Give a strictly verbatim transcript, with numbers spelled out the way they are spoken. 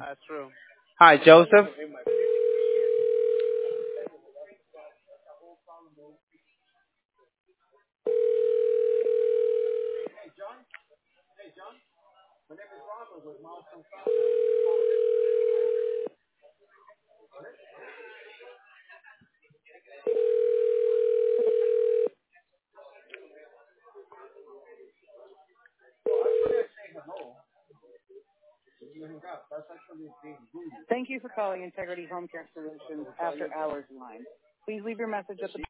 Hi, Joseph. Thank you for calling Integrity Home Care Solutions After Hours line. Please leave your message at the